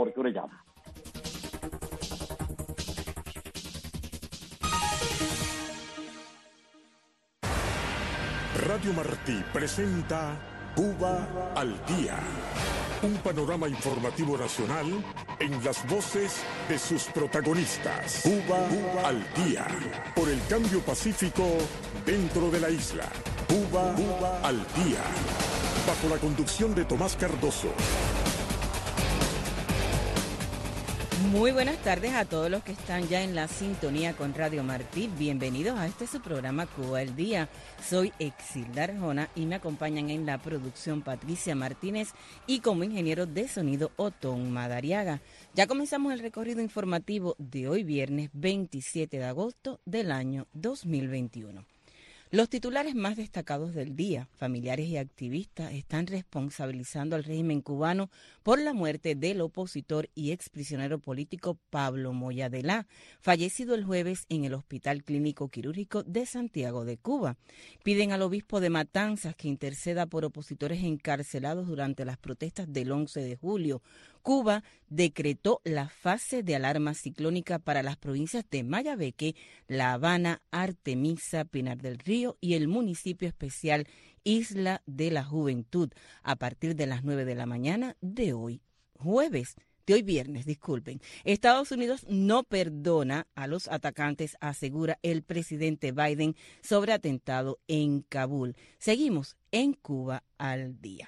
favor que una llama. Radio Martí presenta Cuba al Día. Un panorama informativo nacional en las voces de sus protagonistas. Cuba al Día. Por el cambio pacífico dentro de la isla. Cuba al Día. Bajo la conducción de Tomás Cardoso. Muy buenas tardes a todos los que están ya en la sintonía con Radio Martí. Bienvenidos a su programa Cuba al Día. Soy Exilda Arjona y me acompañan en la producción Patricia Martínez y como ingeniero de sonido Otón Madariaga. Ya comenzamos el recorrido informativo de hoy viernes 27 de agosto del año 2021. Los titulares más destacados del día: familiares y activistas están responsabilizando al régimen cubano por la muerte del opositor y exprisionero político Pablo Moya Delá, fallecido el jueves en el Hospital Clínico Quirúrgico de Santiago de Cuba. Piden al obispo de Matanzas que interceda por opositores encarcelados durante las protestas del 11 de julio. Cuba decretó la fase de alarma ciclónica para las provincias de Mayabeque, La Habana, Artemisa, Pinar del Río y el municipio especial Isla de la Juventud a partir de las 9 de la mañana de hoy viernes. Estados Unidos no perdona a los atacantes, asegura el presidente Biden sobre atentado en Kabul. Seguimos en Cuba al Día.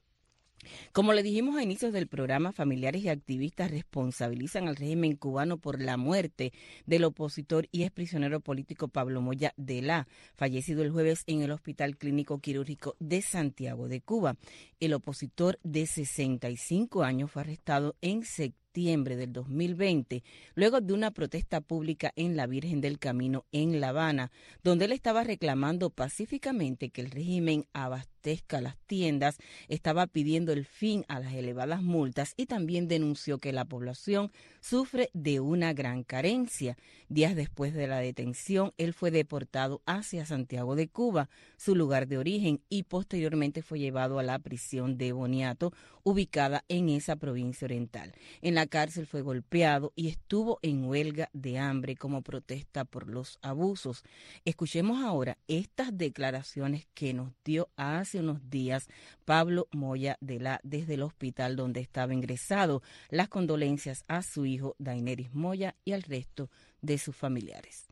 Como le dijimos a inicios del programa, familiares y activistas responsabilizan al régimen cubano por la muerte del opositor y exprisionero político Pablo Moya Delá, fallecido el jueves en el Hospital Clínico Quirúrgico de Santiago de Cuba. El opositor de 65 años fue arrestado en septiembre del 2020, luego de una protesta pública en la Virgen del Camino en La Habana, donde él estaba reclamando pacíficamente que el régimen abastezca las tiendas, estaba pidiendo el fin a las elevadas multas y también denunció que la población sufre de una gran carencia. Días después de la detención, él fue deportado hacia Santiago de Cuba, su lugar de origen, y posteriormente fue llevado a la prisión de Boniato, ubicada en esa provincia oriental. En la cárcel fue golpeado y estuvo en huelga de hambre como protesta por los abusos. Escuchemos ahora estas declaraciones que nos dio hace unos días Pablo Moya Delá desde el hospital donde estaba ingresado. Las condolencias a su hijo Daineris Moya y al resto de sus familiares.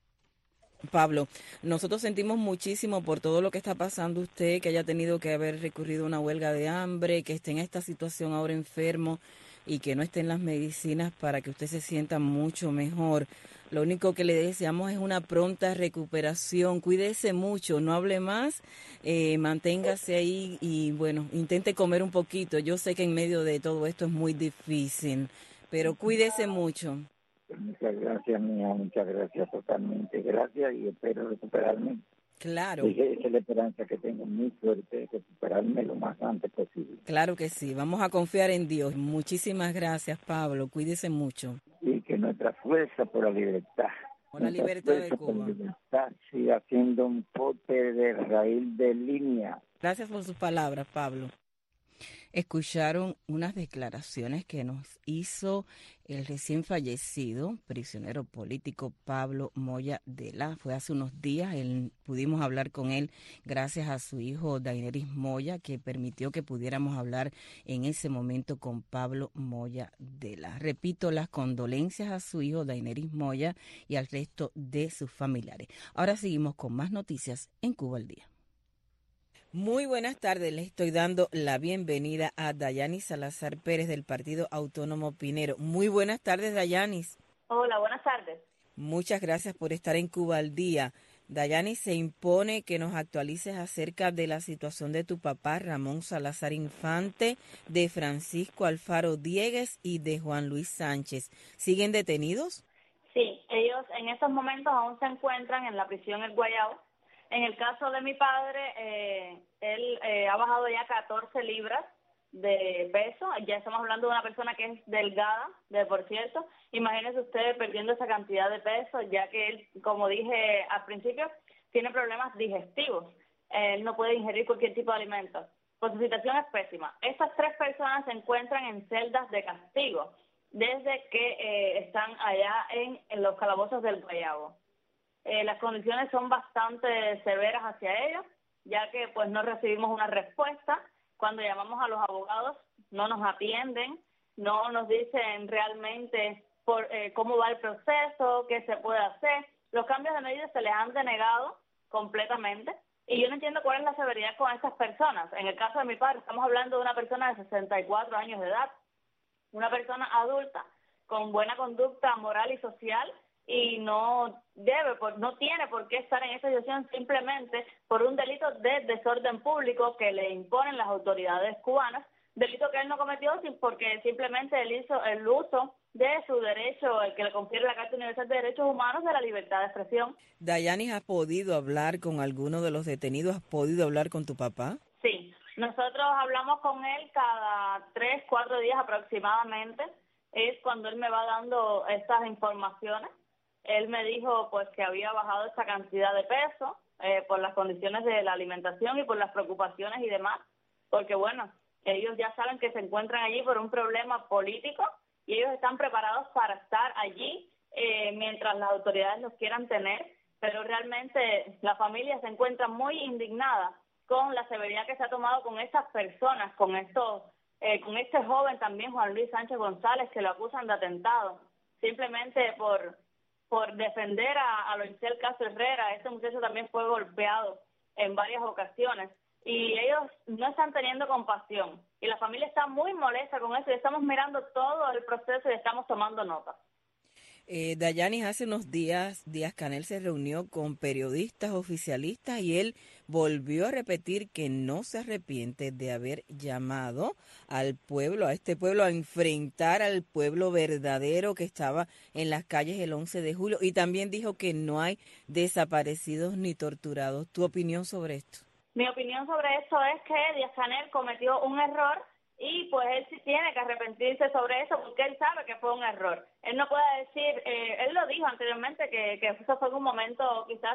Pablo, nosotros sentimos muchísimo por todo lo que está pasando usted, que haya tenido que haber recurrido a una huelga de hambre, que esté en esta situación ahora enfermo y que no estén las medicinas para que usted se sienta mucho mejor. Lo único que le deseamos es una pronta recuperación. Cuídese mucho, no hable más, manténgase ahí y bueno, intente comer un poquito. Yo sé que en medio de todo esto es muy difícil, pero cuídese mucho. Muchas gracias, mía, muchas gracias, totalmente. Gracias y espero recuperarme. Claro. Esa es la esperanza que tengo, muy fuerte, recuperarme lo más antes posible. Claro que sí, vamos a confiar en Dios. Muchísimas gracias, Pablo, cuídese mucho. Y que nuestra fuerza por la libertad, por la libertad de Cuba, por la libertad siga siendo un pote de raíz de línea. Gracias por sus palabras, Pablo. Escucharon unas declaraciones que nos hizo el recién fallecido prisionero político Pablo Moya Delá. Fue hace unos días, pudimos hablar con él gracias a su hijo Daineris Moya, que permitió que pudiéramos hablar en ese momento con Pablo Moya Delá. Repito, las condolencias a su hijo Daineris Moya y al resto de sus familiares. Ahora seguimos con más noticias en Cuba al Día. Muy buenas tardes, les estoy dando la bienvenida a Dayanis Salazar Pérez del Partido Autónomo Pinero. Muy buenas tardes, Dayanis. Hola, buenas tardes. Muchas gracias por estar en Cuba al Día. Dayanis, se impone que nos actualices acerca de la situación de tu papá, Ramón Salazar Infante, de Francisco Alfaro Diegues y de Juan Luis Sánchez. ¿Siguen detenidos? Sí, ellos en estos momentos aún se encuentran en la prisión El Guayao. En el caso de mi padre, él ha bajado ya 14 libras de peso. Ya estamos hablando de una persona que es delgada, por cierto. Imagínese usted perdiendo esa cantidad de peso, ya que él, como dije al principio, tiene problemas digestivos. Él no puede ingerir cualquier tipo de alimento. pues su situación es pésima. Estas 3 personas se encuentran en celdas de castigo desde que están allá en los calabozos del Guayabo. Las condiciones son bastante severas hacia ellos, ya que pues no recibimos una respuesta. Cuando llamamos a los abogados no nos atienden, no nos dicen realmente cómo va el proceso, qué se puede hacer. Los cambios de medidas se les han denegado completamente y yo no entiendo cuál es la severidad con estas personas. En el caso de mi padre estamos hablando de una persona de 64 años de edad, una persona adulta con buena conducta moral y social, y no tiene por qué estar en esa situación simplemente por un delito de desorden público que le imponen las autoridades cubanas, delito que él no cometió porque simplemente él hizo el uso de su derecho, el que le confiere la Carta Universal de Derechos Humanos, de la libertad de expresión. Dayanis, ¿has podido hablar con alguno de los detenidos? ¿Has podido hablar con tu papá? Sí, nosotros hablamos con él cada 3, 4 días aproximadamente, es cuando él me va dando estas informaciones. Él me dijo pues que había bajado esa cantidad de peso por las condiciones de la alimentación y por las preocupaciones y demás, porque bueno, ellos ya saben que se encuentran allí por un problema político y ellos están preparados para estar allí mientras las autoridades los quieran tener, pero realmente la familia se encuentra muy indignada con la severidad que se ha tomado con estas personas, con este joven también, Juan Luis Sánchez González, que lo acusan de atentado, simplemente por defender a Loisel Castro Herrera. Este muchacho también fue golpeado en varias ocasiones y ellos no están teniendo compasión y la familia está muy molesta con eso y estamos mirando todo el proceso y estamos tomando nota. Dayanis, hace unos días, Díaz-Canel se reunió con periodistas oficialistas y él volvió a repetir que no se arrepiente de haber llamado al pueblo, a este pueblo, a enfrentar al pueblo verdadero que estaba en las calles el 11 de julio, y también dijo que no hay desaparecidos ni torturados. ¿Tu opinión sobre esto? Mi opinión sobre esto es que Díaz-Canel cometió un error y pues él sí tiene que arrepentirse sobre eso porque él sabe que fue un error. Él no puede decir, él lo dijo anteriormente que eso fue un momento quizás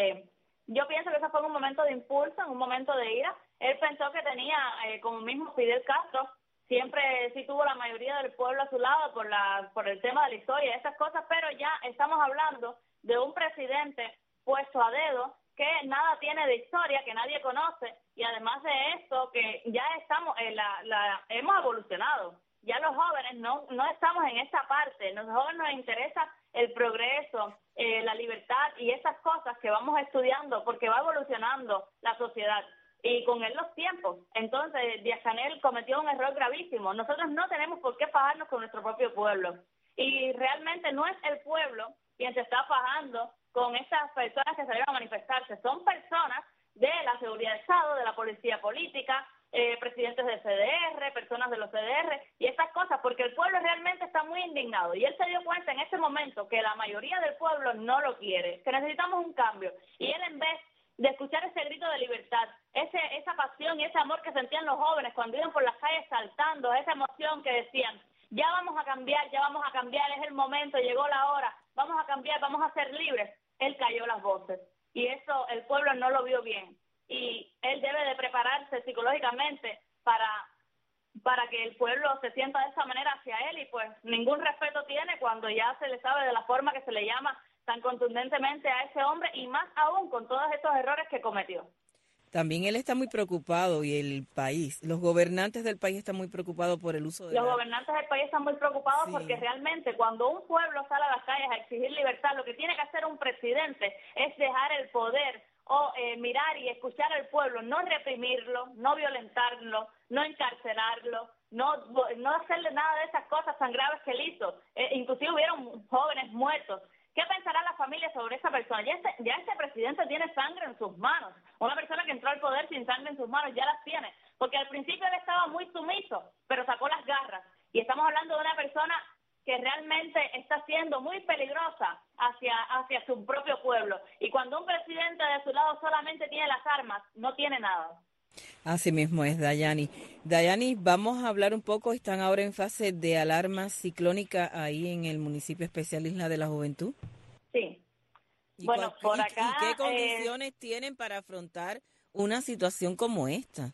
yo pienso que eso fue un momento de impulso, en un momento de ira. Él pensó que tenía, como mismo Fidel Castro, siempre sí tuvo la mayoría del pueblo a su lado por el tema de la historia y esas cosas, pero ya estamos hablando de un presidente puesto a dedo que nada tiene de historia, que nadie conoce, y además de esto, que ya estamos, hemos evolucionado. Ya los jóvenes no estamos en esa parte. Los jóvenes nos interesa el progreso, la libertad y esas cosas que vamos estudiando porque va evolucionando la sociedad y con él los tiempos. Entonces, Díaz-Canel cometió un error gravísimo. Nosotros no tenemos por qué fajarnos con nuestro propio pueblo. Y realmente no es el pueblo quien se está fajando con esas personas que salieron a manifestarse. Son personas de la seguridad del Estado, de la policía política, presidentes de CDR, personas de los CDR y esas cosas, porque el pueblo realmente está muy indignado. Y él se dio cuenta en ese momento que la mayoría del pueblo no lo quiere, que necesitamos un cambio. Y él, en vez de escuchar ese grito de libertad, esa pasión y ese amor que sentían los jóvenes cuando iban por las calles saltando, esa emoción que decían, ya vamos a cambiar, es el momento, llegó la hora, vamos a cambiar, vamos a ser libres. Él cayó las voces y eso el pueblo no lo vio bien y él debe de prepararse psicológicamente para que el pueblo se sienta de esa manera hacia él y pues ningún respeto tiene cuando ya se le sabe de la forma que se le llama tan contundentemente a ese hombre y más aún con todos estos errores que cometió. También él está muy preocupado y el país, los gobernantes del país están muy preocupados por el uso de Los gobernantes del país están muy preocupados sí. Porque realmente cuando un pueblo sale a las calles a exigir libertad, lo que tiene que hacer un presidente es dejar el poder o mirar y escuchar al pueblo, no reprimirlo, no violentarlo, no encarcelarlo, no hacerle nada de esas cosas tan graves que él hizo. Inclusive hubieron jóvenes muertos. ¿Qué pensará la familia sobre esa persona? Ya este presidente tiene sangre en sus manos. Una persona que entró al poder sin sangre en sus manos ya las tiene. Porque al principio él estaba muy sumiso, pero sacó las garras. Y estamos hablando de una persona que realmente está siendo muy peligrosa hacia su propio pueblo. Y cuando un presidente de su lado solamente tiene las armas, no tiene nada. Así mismo es, Dayani. Dayani, vamos a hablar un poco, están ahora en fase de alarma ciclónica ahí en el municipio especial Isla de la Juventud. Sí. Bueno, por acá... ¿Y qué condiciones tienen para afrontar una situación como esta?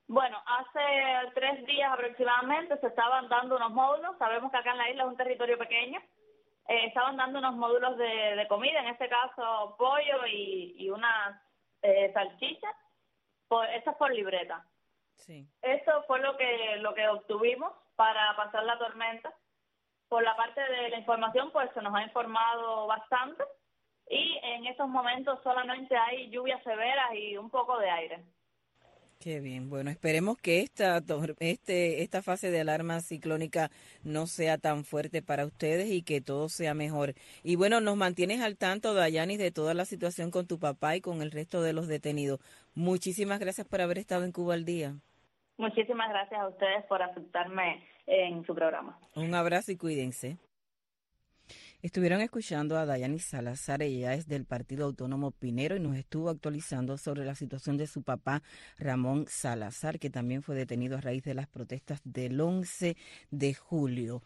Bueno, hace 3 días aproximadamente se estaban dando unos módulos. Sabemos que acá en la isla es un territorio pequeño. Estaban dando unos módulos de comida, en este caso pollo y unas salchichas. Eso es por libreta. Sí. Eso fue lo que obtuvimos para pasar la tormenta. Por la parte de la información, pues se nos ha informado bastante. Y en estos momentos solamente hay lluvias severas y un poco de aire. Qué bien. Bueno, esperemos que esta fase de alarma ciclónica no sea tan fuerte para ustedes y que todo sea mejor. Y bueno, nos mantienes al tanto, Dayanis, de toda la situación con tu papá y con el resto de los detenidos. Muchísimas gracias por haber estado en Cuba al Día. Muchísimas gracias a ustedes por aceptarme en su programa. Un abrazo y cuídense. Estuvieron escuchando a Dayanis Salazar, ella es del Partido Autónomo Pinero y nos estuvo actualizando sobre la situación de su papá Ramón Salazar, que también fue detenido a raíz de las protestas del 11 de julio.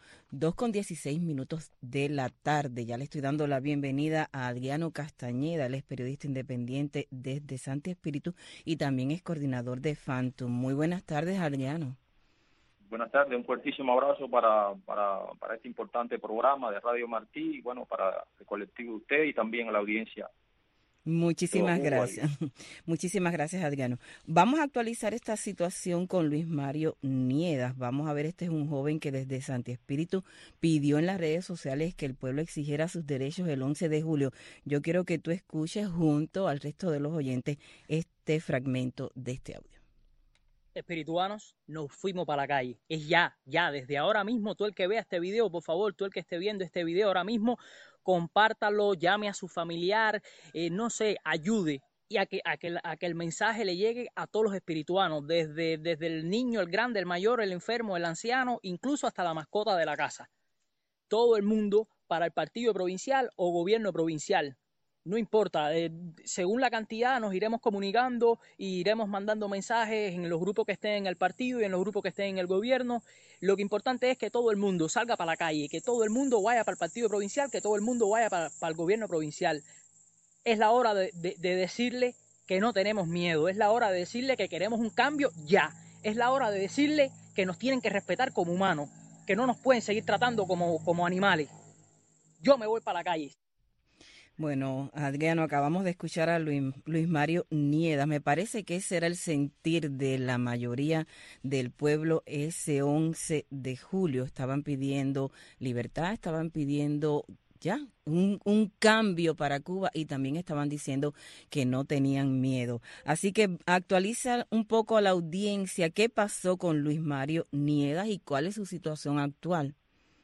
2:16 de la tarde. Ya le estoy dando la bienvenida a Adriano Castañeda, él es periodista independiente desde Santi Espíritu y también es coordinador de Phantom. Muy buenas tardes, Adriano. Buenas tardes, un fuertísimo abrazo para este importante programa de Radio Martí y bueno, para el colectivo de usted y también a la audiencia. Muchísimas gracias. Muchísimas gracias, Adriano. Vamos a actualizar esta situación con Luis Mario Niedas. Vamos a ver, este es un joven que desde Santi Espíritu pidió en las redes sociales que el pueblo exigiera sus derechos el 11 de julio. Yo quiero que tú escuches junto al resto de los oyentes este fragmento de este audio. Espirituanos, nos fuimos para la calle. Es ya, desde ahora mismo. Tú el que vea este video, por favor, tú el que esté viendo este video ahora mismo, compártalo, llame a su familiar, no sé, ayude y a que el mensaje le llegue a todos los espirituanos, desde el niño, el grande, el mayor, el enfermo, el anciano, incluso hasta la mascota de la casa. Todo el mundo para el partido provincial o gobierno provincial. No importa, según la cantidad nos iremos comunicando y iremos mandando mensajes en los grupos que estén en el partido y en los grupos que estén en el gobierno. Lo que importante es que todo el mundo salga para la calle, que todo el mundo vaya para el partido provincial, que todo el mundo vaya para el gobierno provincial. Es la hora de decirle que no tenemos miedo, es la hora de decirle que queremos un cambio ya. Es la hora de decirle que nos tienen que respetar como humanos, que no nos pueden seguir tratando como animales. Yo me voy para la calle. Bueno, Adriano, acabamos de escuchar a Luis Mario Niedas. Me parece que ese era el sentir de la mayoría del pueblo ese 11 de julio. Estaban pidiendo libertad, estaban pidiendo ya un cambio para Cuba y también estaban diciendo que no tenían miedo. Así que actualiza un poco a la audiencia qué pasó con Luis Mario Niedas y cuál es su situación actual.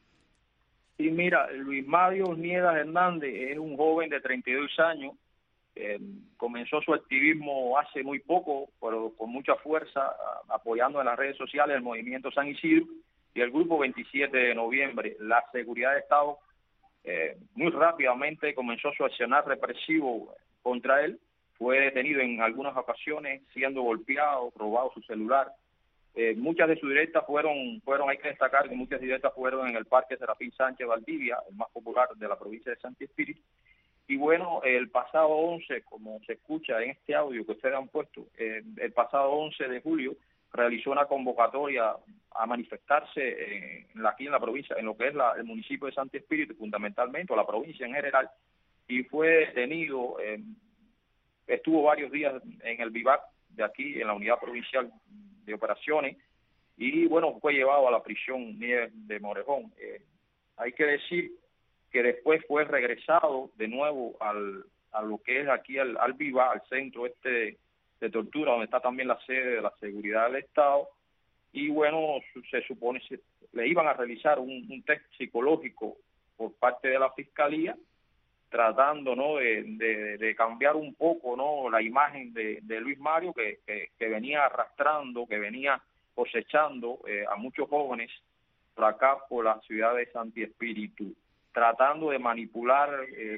Sí, mira, Luis Mario Niedas Hernández es un joven de 32 años, comenzó su activismo hace muy poco, pero con mucha fuerza, apoyando en las redes sociales el movimiento San Isidro y el grupo 27 de noviembre. La seguridad de Estado muy rápidamente comenzó su accionar represivo contra él, fue detenido en algunas ocasiones, siendo golpeado, robado su celular. Muchas de sus directas fueron, hay que destacar que muchas directas fueron en el Parque Serafín Sánchez Valdivia, el más popular de la provincia de Santi Espíritu. Y bueno, el pasado 11, como se escucha en este audio que ustedes han puesto, el pasado 11 de julio realizó una convocatoria a manifestarse aquí en la provincia, en lo que es el municipio de Santi Espíritu fundamentalmente, o la provincia en general, y fue detenido, estuvo varios días en el vivac de aquí, en la unidad provincial de operaciones, y bueno, fue llevado a la prisión de Morejón. Hay que decir que después fue regresado de nuevo a lo que es aquí al Viva, al centro de tortura, donde está también la sede de la seguridad del Estado, y bueno, se supone que le iban a realizar un test psicológico por parte de la Fiscalía, tratando, ¿no?, de cambiar un poco, ¿no?, la imagen de Luis Mario que venía arrastrando, que venía cosechando a muchos jóvenes por acá, por la ciudad de Santi Espíritu, tratando de manipular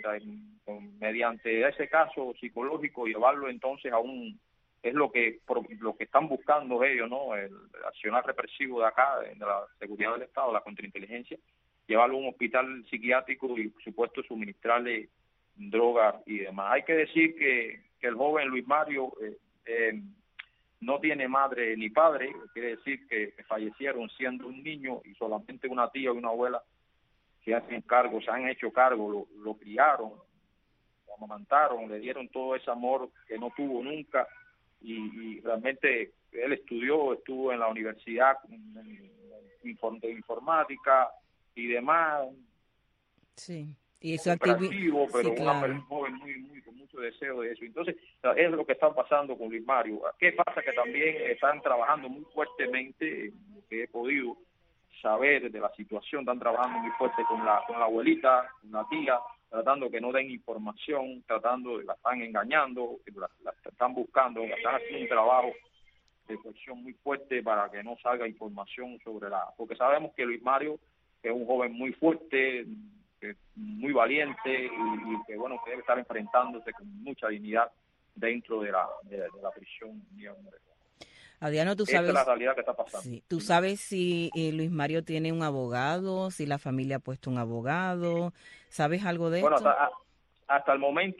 mediante ese caso psicológico, llevarlo entonces a es lo que están buscando ellos, ¿no?, el accionar represivo de acá, de la seguridad del Estado, la contrainteligencia, llevarlo a un hospital psiquiátrico y, por supuesto, suministrarle drogas y demás. Hay que decir que el joven Luis Mario no tiene madre ni padre, quiere decir que fallecieron siendo un niño y solamente una tía y una abuela se han hecho cargo, lo criaron, lo amamantaron, le dieron todo ese amor que no tuvo nunca y realmente él estuvo en la universidad de informática y demás. Sí. Y eso operativo, pero sí, claro. un joven muy con mucho deseo de eso. Entonces, es lo que está pasando con Luis Mario. ¿Qué pasa? Que también están trabajando muy fuertemente, que he podido saber de la situación, están trabajando muy fuerte con la abuelita, con la tía, tratando que no den información, la están engañando, la están buscando, están haciendo un trabajo de cohesión muy fuerte para que no salga información porque sabemos que Luis Mario es un joven muy fuerte, muy valiente y que bueno, que debe estar enfrentándose con mucha dignidad dentro de la prisión. Adriano, tú esa sabes, es la realidad que está pasando. Sí, ¿tú sabes si Luis Mario tiene un abogado, si la familia ha puesto un abogado? ¿Sabes algo de Bueno, esto? hasta el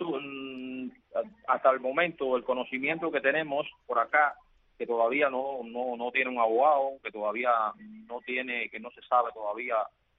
momento el conocimiento que tenemos por acá, que todavía no tiene un abogado, que todavía que no se sabe todavía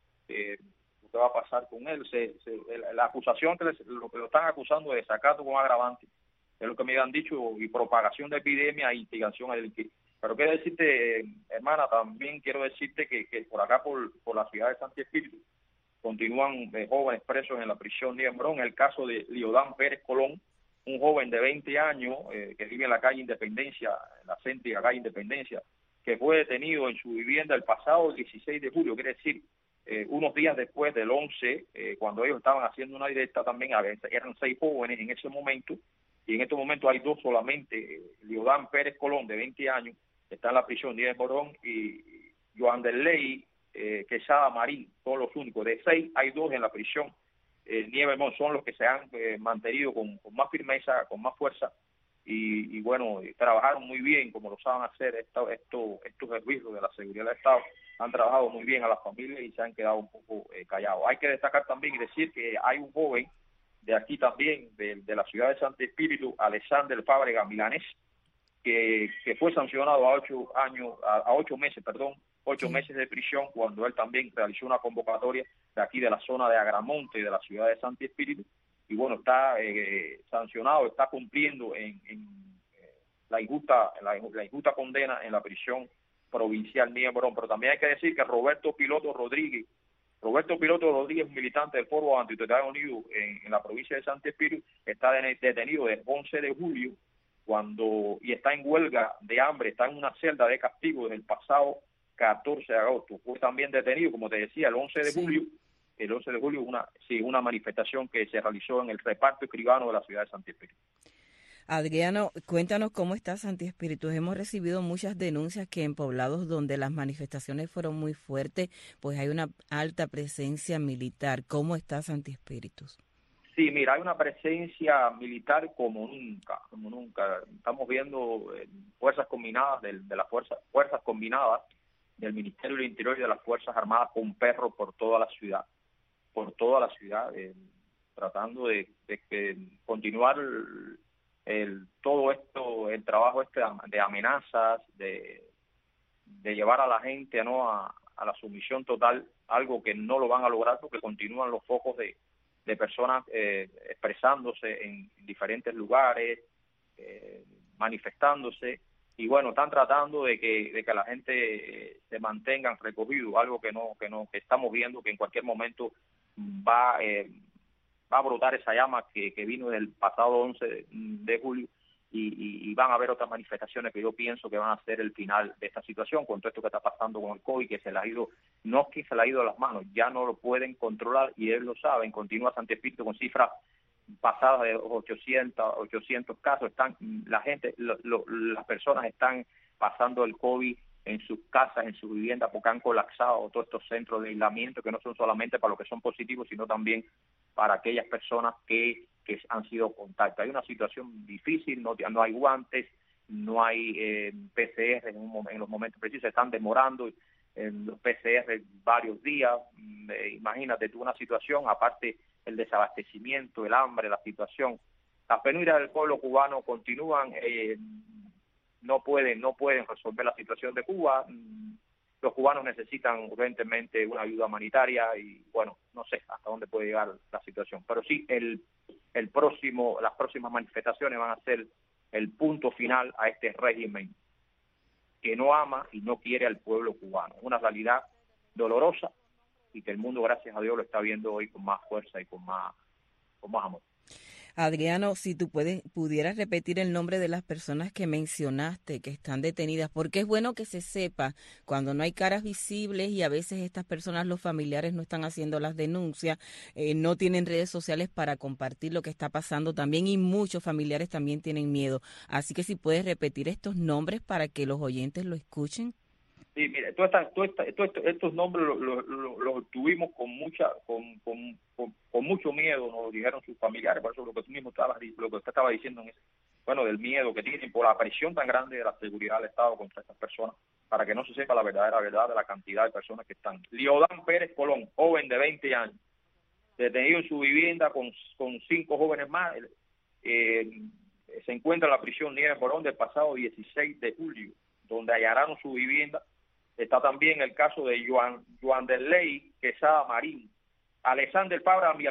lo que va a pasar con él. La acusación lo que lo están acusando es desacato con agravante, es lo que me han dicho, y propagación de epidemia e instigación a delinquir. Pero quiero decirte, hermana, también quiero decirte que por acá, por la ciudad de Santi Espíritu, continúan jóvenes presos en la prisión de Hembrón. El caso de Liodán Pérez Colón, un joven de 20 años que vive en la calle Independencia, en la céntrica calle Independencia, que fue detenido en su vivienda el pasado 16 de julio, quiere decir, unos días después del 11, cuando ellos estaban haciendo una directa también, eran 6 jóvenes en ese momento, y en este momento hay 2 solamente, Liodán Pérez Colón, de 20 años, que está en la prisión de Hembrón, y Joan Derley Quesada Marín, son los únicos. De 6 hay 2 en la prisión. Nieves son los que se han mantenido con más firmeza, con más fuerza, y bueno, trabajaron muy bien como lo saben hacer estos servicios de la seguridad del Estado. Han trabajado muy bien a las familias y se han quedado un poco callados. Hay que destacar también y decir que hay un joven de aquí también, de la ciudad de Santi Espíritu, Alexander Fábrega Milanés, que fue sancionado a 8 meses, 8 meses de prisión, cuando él también realizó una convocatoria de aquí de la zona de Agramonte y de la ciudad de Santi Espíritu, y bueno, está sancionado, está cumpliendo en la injusta condena en la prisión provincial de Hembrón. Pero también hay que decir que Roberto Piloto Rodríguez, un militante del Foro Antiterrorista Unido en la provincia de Santi Espíritu, está detenido desde el 11 de julio, y está en huelga de hambre, está en una celda de castigo desde el pasado 14 de agosto. Fue también detenido, como te decía, el 11 de julio, una manifestación que se realizó en el reparto escribano de la ciudad de Santi Espíritu. Adriano, cuéntanos cómo está Santi Espíritu. Hemos recibido muchas denuncias que en poblados donde las manifestaciones fueron muy fuertes, pues hay una alta presencia militar. ¿Cómo está Santi Espíritu? Sí, mira, hay una presencia militar como nunca. Estamos viendo fuerzas combinadas de las fuerzas combinadas del Ministerio del Interior y de las Fuerzas Armadas con perros por toda la ciudad, tratando de continuar todo esto, el trabajo de amenazas, de llevar a la gente a la sumisión total, algo que no lo van a lograr porque continúan los focos de personas expresándose en diferentes lugares, manifestándose, y bueno, están tratando de que la gente se mantengan recogidos, algo que estamos viendo que en cualquier momento va a brotar esa llama que vino del pasado 11 de julio, y van a haber otras manifestaciones que yo pienso que van a ser el final de esta situación, con todo esto que está pasando con el COVID, que no es que se le ha ido a las manos, ya no lo pueden controlar, y ellos lo saben. Continúa Santi Espíritu con cifras pasadas de 800 casos. Las personas están pasando el COVID en sus casas, en sus viviendas, porque han colapsado todos estos centros de aislamiento, que no son solamente para los que son positivos, sino también para aquellas personas que han sido contacto. Hay una situación difícil, no hay guantes, no hay PCR en los momentos precisos, se están demorando los PCR varios días. Imagínate tú una situación, aparte el desabastecimiento, el hambre, la situación. Las penurias del pueblo cubano continúan. no pueden resolver la situación de Cuba. Los cubanos necesitan urgentemente una ayuda humanitaria y, bueno, no sé hasta dónde puede llegar la situación. Pero sí, las próximas manifestaciones van a ser el punto final a este régimen que no ama y no quiere al pueblo cubano. Una realidad dolorosa y que el mundo, gracias a Dios, lo está viendo hoy con más fuerza y con más amor. Adriano, si tú pudieras repetir el nombre de las personas que mencionaste que están detenidas, porque es bueno que se sepa cuando no hay caras visibles y a veces estas personas, los familiares, no están haciendo las denuncias, no tienen redes sociales para compartir lo que está pasando también y muchos familiares también tienen miedo. Así que si puedes repetir estos nombres para que los oyentes lo escuchen. Sí, mire, estos nombres los tuvimos con mucho miedo, nos lo dijeron sus familiares, por eso lo que usted estaba diciendo del miedo que tienen por la presión tan grande de la seguridad del Estado contra estas personas, para que no se sepa la verdadera verdad de la cantidad de personas que están. Liodán Pérez Colón, joven de 20 años, detenido en su vivienda con 5 jóvenes más, se encuentra en la prisión Nieves Morón del pasado 16 de julio, donde allanaron su vivienda. Está también el caso de Joan Derley Quesada Marín, Alexander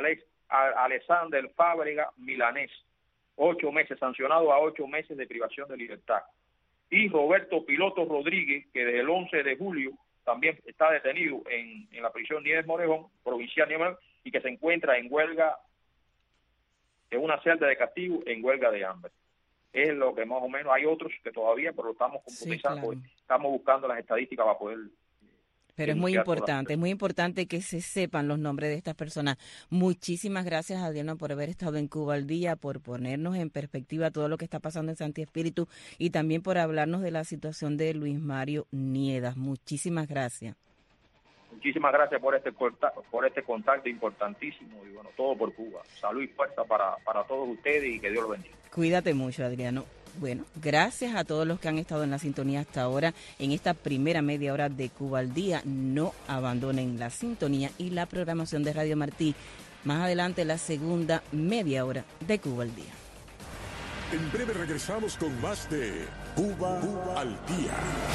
Fábrega Milanés, 8 meses, sancionado a 8 meses de privación de libertad. Y Roberto Piloto Rodríguez, que desde el 11 de julio también está detenido en la prisión Nieves Morejón, provincial Nieves Morejón, y que se encuentra en huelga, en una celda de castigo, en huelga de hambre. Es lo que más o menos, hay otros que todavía, pero lo estamos computizando, claro. Estamos buscando las estadísticas para poder... Pero es muy importante que se sepan los nombres de estas personas. Muchísimas gracias, Adriano, por haber estado en Cuba al Día, por ponernos en perspectiva todo lo que está pasando en Santi Espíritu y también por hablarnos de la situación de Luis Mario Niedas. Muchísimas gracias. Muchísimas gracias por este contacto importantísimo y bueno, todo por Cuba. Salud y fuerza para todos ustedes y que Dios los bendiga. Cuídate mucho, Adriano. Bueno, gracias a todos los que han estado en la sintonía hasta ahora en esta primera media hora de Cuba al Día. No abandonen la sintonía y la programación de Radio Martí. Más adelante la segunda media hora de Cuba al Día. En breve regresamos con más de Cuba al Día.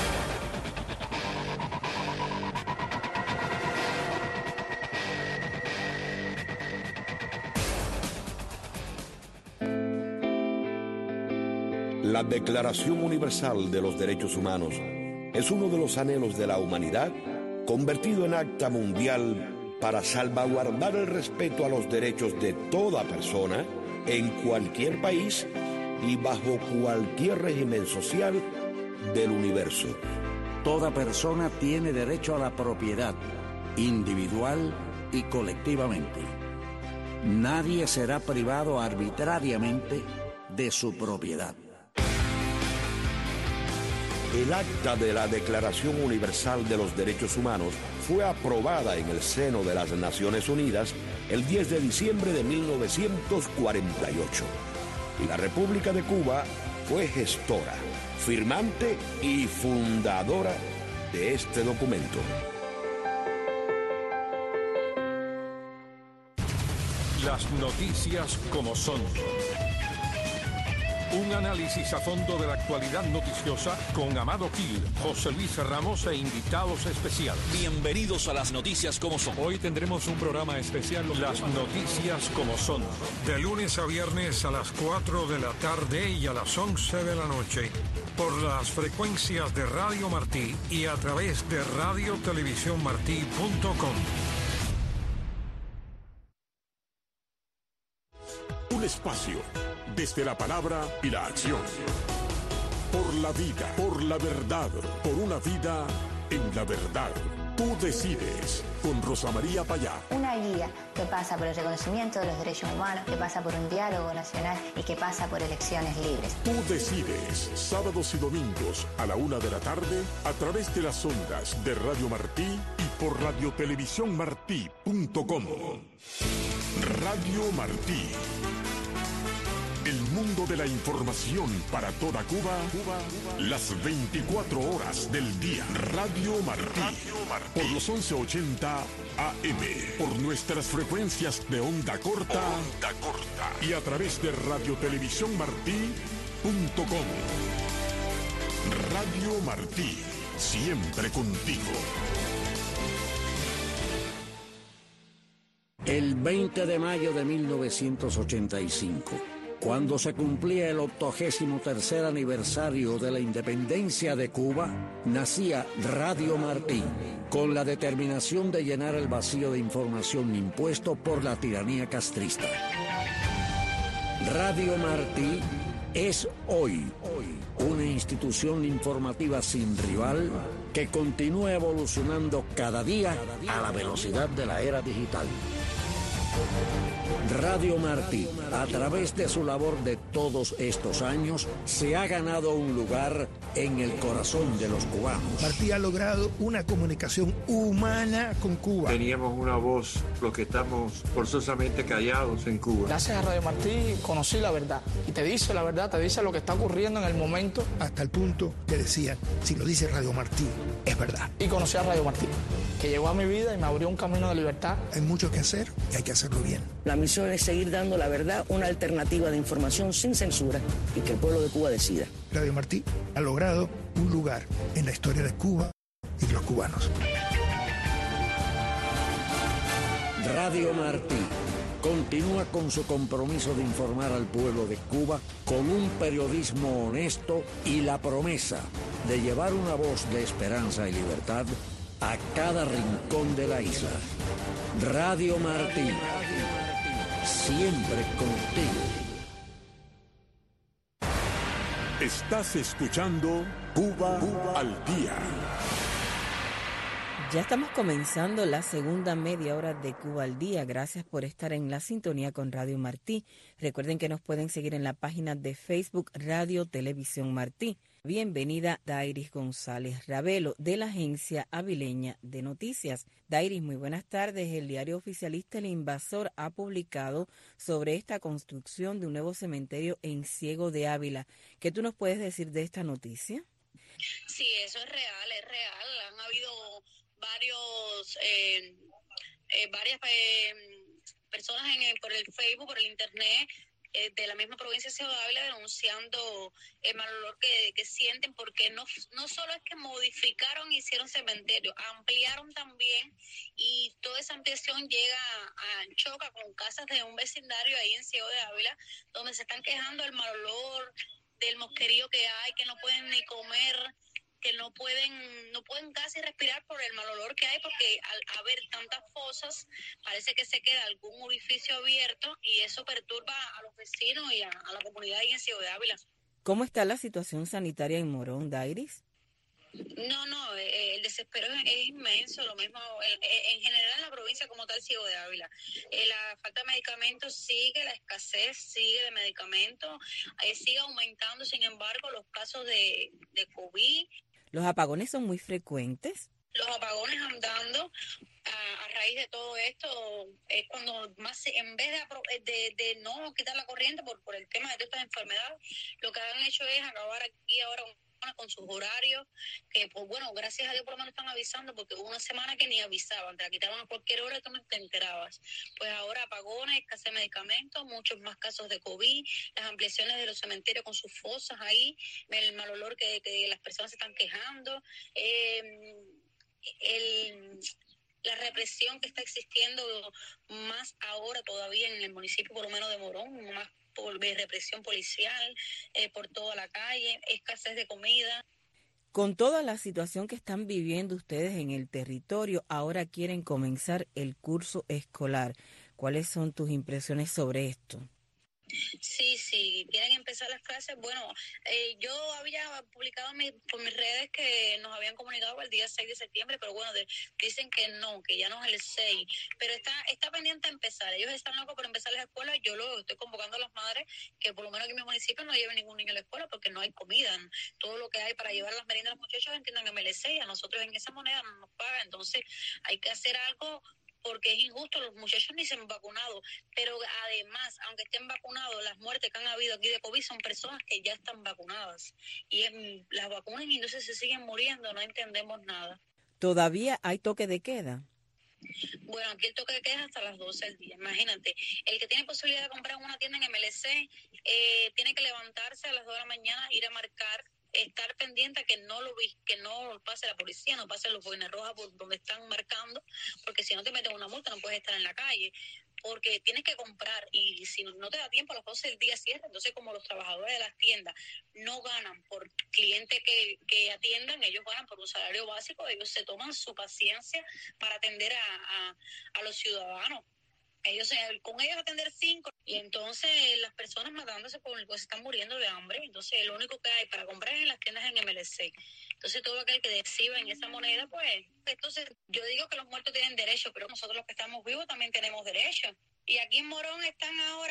La Declaración Universal de los Derechos Humanos es uno de los anhelos de la humanidad convertido en acta mundial para salvaguardar el respeto a los derechos de toda persona en cualquier país y bajo cualquier régimen social del universo. Toda persona tiene derecho a la propiedad, individual y colectivamente. Nadie será privado arbitrariamente de su propiedad. El acta de la Declaración Universal de los Derechos Humanos fue aprobada en el seno de las Naciones Unidas el 10 de diciembre de 1948. Y la República de Cuba fue gestora, firmante y fundadora de este documento. Las noticias como son. Un análisis a fondo de la actualidad noticiosa con Amado Gil, José Luis Ramos e invitados especiales. Bienvenidos a las noticias como son. Hoy tendremos un programa especial. Las noticias como son. De lunes a viernes a las 4 de la tarde y a las 11 de la noche. Por las frecuencias de Radio Martí y a través de radiotelevisiónmartí.com. Un espacio desde la palabra y la acción. Por la vida, por la verdad, por una vida en la verdad. Tú decides, con Rosa María Payá. Una guía que pasa por el reconocimiento de los derechos humanos, que pasa por un diálogo nacional y que pasa por elecciones libres. Tú decides, sábados y domingos a la 1 de la tarde, a través de las ondas de Radio Martí y por radiotelevisiónmartí.com. Radio Martí. El mundo de la información para toda Cuba, las 24 horas del día. Radio Martí, por los 1180 AM, por nuestras frecuencias de onda corta, y a través de radiotelevisiónmartí.com. Radio Martí, siempre contigo. El 20 de mayo de 1985, cuando se cumplía el 83º aniversario de la independencia de Cuba, nacía Radio Martí, con la determinación de llenar el vacío de información impuesto por la tiranía castrista. Radio Martí es hoy una institución informativa sin rival que continúa evolucionando cada día a la velocidad de la era digital. Radio Martí, a través de su labor de todos estos años, se ha ganado un lugar en el corazón de los cubanos. Martí ha logrado una comunicación humana con Cuba. Teníamos una voz, los que estamos forzosamente callados en Cuba. Gracias a Radio Martí conocí la verdad. Y te dice la verdad, te dice lo que está ocurriendo en el momento. Hasta el punto que decían, si lo dice Radio Martí, es verdad. Y conocí a Radio Martí, que llegó a mi vida y me abrió un camino de libertad. Hay mucho que hacer y hay que hacerlo bien. La misión es seguir dando la verdad, una alternativa de información sin censura y que el pueblo de Cuba decida. Radio Martí ha logrado un lugar en la historia de Cuba y de los cubanos. Radio Martí continúa con su compromiso de informar al pueblo de Cuba con un periodismo honesto y la promesa de llevar una voz de esperanza y libertad a cada rincón de la isla. Radio Martí, siempre contigo. Estás escuchando Cuba al Día. Ya estamos comenzando la segunda media hora de Cuba al Día. Gracias por estar en la sintonía con Radio Martí. Recuerden que nos pueden seguir en la página de Facebook Radio Televisión Martí. Bienvenida Dairis González Ravelo, de la Agencia Avileña de Noticias. Dairis, muy buenas tardes. El diario oficialista El Invasor ha publicado sobre esta construcción de un nuevo cementerio en Ciego de Ávila. ¿Qué tú nos puedes decir de esta noticia? Sí, eso es real, es real. Han habido varias personas por el Facebook, por el internet, de la misma provincia de Ciego de Ávila denunciando el mal olor que sienten, porque no solo es que modificaron y hicieron cementerio, ampliaron también, y toda esa ampliación choca con casas de un vecindario ahí en Ciego de Ávila, donde se están quejando del mal olor, del mosquerío que hay, que no pueden ni comer, que no pueden casi respirar por el mal olor que hay, porque al haber tantas fosas parece que se queda algún orificio abierto y eso perturba a los vecinos y a la comunidad ahí en Ciego de Ávila. ¿Cómo está la situación sanitaria en Morón, Dairis? No, el desespero es inmenso, lo mismo en general en la provincia como tal, Ciego de Ávila. La falta de medicamentos sigue, la escasez sigue de medicamentos, sigue aumentando, sin embargo, los casos de COVID. ¿Los apagones son muy frecuentes? Los apagones andando a raíz de todo esto es cuando más, en vez de no quitar la corriente por el tema de todas estas enfermedades, lo que han hecho es acabar aquí ahora con sus horarios, que pues bueno, gracias a Dios por lo menos están avisando, porque hubo una semana que ni avisaban, te la quitaban a cualquier hora y tú no te enterabas. Pues ahora apagones, escasez de medicamentos, muchos más casos de COVID, las ampliaciones de los cementerios con sus fosas ahí, el mal olor que las personas se están quejando, la represión que está existiendo más ahora todavía en el municipio, por lo menos de Morón, más por represión policial, por toda la calle, escasez de comida. Con toda la situación que están viviendo ustedes en el territorio, ahora quieren comenzar el curso escolar. ¿Cuáles son tus impresiones sobre esto? Sí, quieren empezar las clases. Bueno, yo había publicado por mis redes que nos habían comunicado el día 6 de septiembre, pero bueno, dicen que no, que ya no es el 6, pero está pendiente a empezar. Ellos están locos por empezar las escuelas. Yo lo estoy convocando a las madres que por lo menos aquí en mi municipio no lleven ningún niño a la escuela porque no hay comida. Todo lo que hay para llevar las meriendas a los muchachos entiendan MLC y a nosotros en esa moneda no nos pagan. Entonces hay que hacer algo, porque es injusto, los muchachos ni se han vacunado, pero además, aunque estén vacunados, las muertes que han habido aquí de COVID son personas que ya están vacunadas, y las vacunas y entonces se siguen muriendo, no entendemos nada. ¿Todavía hay toque de queda? Bueno, aquí el toque de queda es hasta las 12 del día, imagínate, el que tiene posibilidad de comprar en una tienda en MLC, tiene que levantarse a las 2 de la mañana, ir a marcar estar pendiente a que no pase la policía, no pase los boines rojas por donde están marcando, porque si no te meten una multa no puedes estar en la calle, porque tienes que comprar y si no te da tiempo a las 12 del día cierra. Entonces, como los trabajadores de las tiendas no ganan por cliente que atiendan, ellos ganan por un salario básico, ellos se toman su paciencia para atender a los ciudadanos. Con ellos atender 5 y entonces las personas matándose se están muriendo de hambre. Entonces lo único que hay para comprar en las tiendas en MLC. Entonces todo aquel que reciba en esa moneda, pues entonces yo digo que los muertos tienen derecho, pero nosotros los que estamos vivos también tenemos derecho. Y aquí en Morón están ahora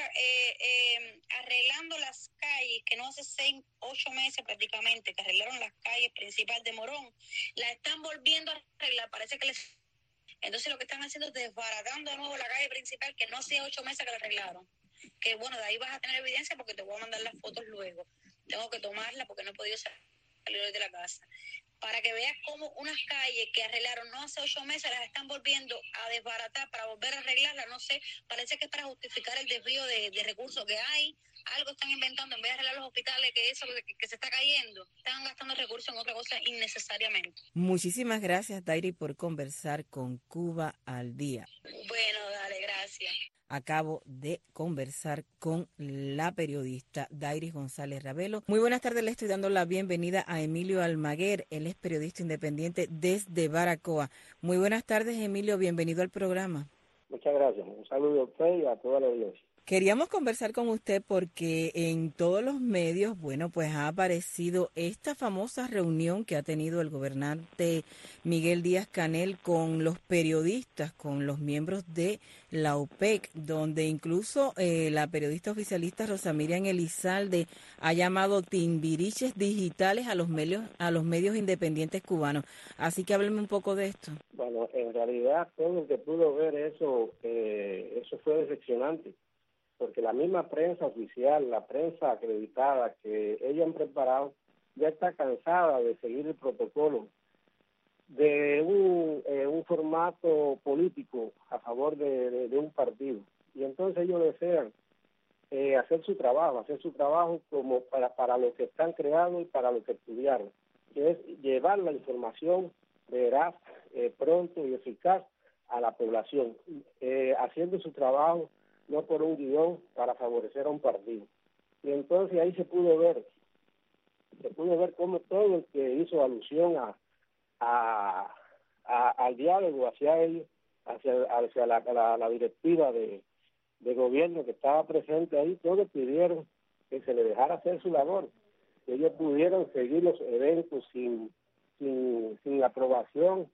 arreglando las calles, que no hace 8 meses prácticamente que arreglaron las calles principales de Morón, las están volviendo a arreglar, parece que Entonces lo que están haciendo es desbaratando de nuevo la calle principal, que no hacía 8 meses que la arreglaron. Que bueno, de ahí vas a tener evidencia porque te voy a mandar las fotos luego. Tengo que tomarlas porque no he podido salir hoy de la casa. Para que veas cómo unas calles que arreglaron no hace 8 meses las están volviendo a desbaratar para volver a arreglarlas. No sé, parece que es para justificar el desvío de recursos que hay. Algo están inventando, en vez de arreglar los hospitales, que se está cayendo, están gastando recursos en otra cosa innecesariamente. Muchísimas gracias, Dairi, por conversar con Cuba al Día. Bueno, dale, gracias. Acabo de conversar con la periodista Dairi González Ravelo. Muy buenas tardes, le estoy dando la bienvenida a Emilio Almaguer, él es periodista independiente desde Baracoa. Muy buenas tardes, Emilio, bienvenido al programa. Muchas gracias, un saludo a usted y a toda la audiencia. Queríamos conversar con usted porque en todos los medios, pues ha aparecido esta famosa reunión que ha tenido el gobernante Miguel Díaz-Canel con los periodistas, con los miembros de la OPEC, donde incluso la periodista oficialista Rosa Miriam Elizalde ha llamado timbiriches digitales a los medios independientes cubanos. Así que hábleme un poco de esto. Bueno, en realidad todo el que pudo ver eso fue decepcionante. Porque la misma prensa oficial, la prensa acreditada que ellos han preparado, ya está cansada de seguir el protocolo de un formato político a favor de un partido. Y entonces ellos desean hacer su trabajo como para lo que están creados y para lo que estudiaron, que es llevar la información veraz, pronto y eficaz a la población, haciendo su trabajo no por un guión para favorecer a un partido. Y entonces ahí se pudo ver cómo todo el que hizo alusión al diálogo hacia ellos, hacia la directiva de gobierno que estaba presente ahí, todos pidieron que se le dejara hacer su labor, que ellos pudieran seguir los eventos sin aprobación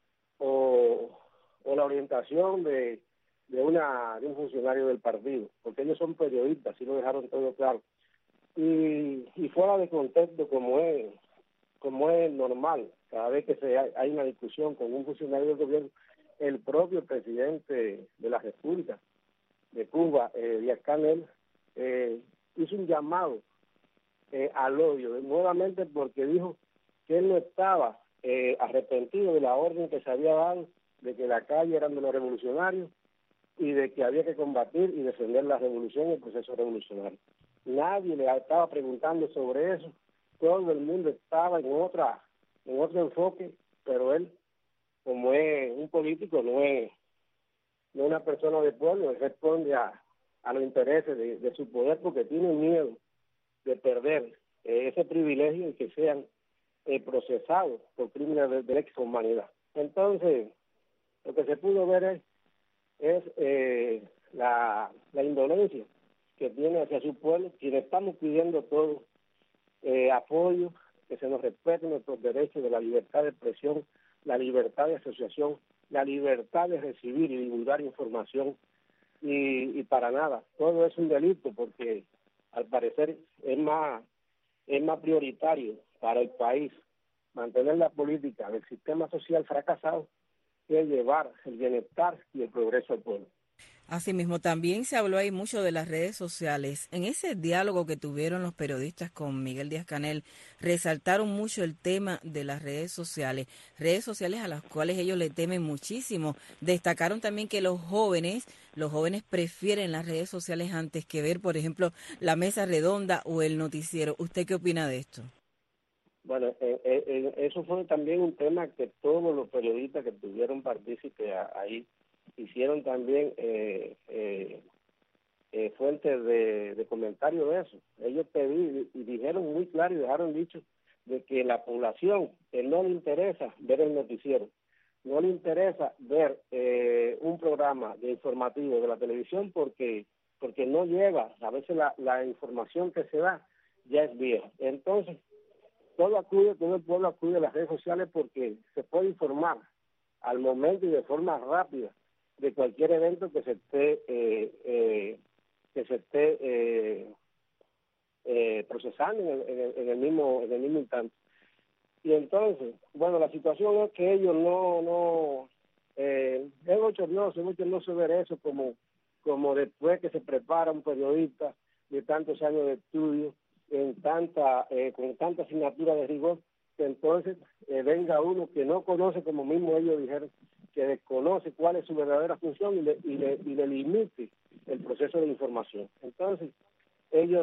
o la orientación de un funcionario del partido, porque ellos son periodistas, así lo dejaron todo claro. Y fuera de contexto, como es normal, cada vez que hay una discusión con un funcionario del gobierno, el propio presidente de la República de Cuba, Díaz-Canel, hizo un llamado al odio, nuevamente porque dijo que él no estaba arrepentido de la orden que se había dado de que la calle eran de los revolucionarios y de que había que combatir y defender la revolución y el proceso revolucionario. Nadie le estaba preguntando sobre eso, todo el mundo estaba en otro enfoque, pero él, como es un político, no es una persona de pueblo, él responde a los intereses de su poder porque tiene miedo de perder ese privilegio y que sean procesados por crímenes de lesa humanidad. Entonces, lo que se pudo ver es la indolencia que tiene hacia su pueblo, quienes estamos pidiendo todo apoyo, que se nos respeten nuestros derechos de la libertad de expresión, la libertad de asociación, la libertad de recibir y divulgar información, y para nada, todo es un delito porque al parecer es más prioritario para el país mantener la política del sistema social fracasado que llevar el bienestar y el progreso al pueblo. Asimismo, también se habló ahí mucho de las redes sociales. En ese diálogo que tuvieron los periodistas con Miguel Díaz-Canel, resaltaron mucho el tema de las redes sociales a las cuales ellos le temen muchísimo. Destacaron también que los jóvenes prefieren las redes sociales antes que ver, por ejemplo, la mesa redonda o el noticiero. ¿Usted qué opina de esto? Bueno, eso fue también un tema que todos los periodistas que tuvieron partícipe ahí hicieron también fuentes de comentarios de eso. Ellos y dijeron muy claro y dejaron dicho de que la población que no le interesa ver el noticiero, no le interesa ver un programa de informativo de la televisión porque no lleva, a veces la información que se da ya es vieja. Entonces, todo el pueblo acude a las redes sociales porque se puede informar al momento y de forma rápida de cualquier evento que se esté procesando en el mismo instante. Y entonces, bueno, la situación es que ellos es bochornoso ver eso como después que se prepara un periodista de tantos años de estudio, con tanta asignatura de rigor, que entonces venga uno que no conoce, como mismo ellos dijeron, que desconoce cuál es su verdadera función y le limite el proceso de información. Entonces, ellos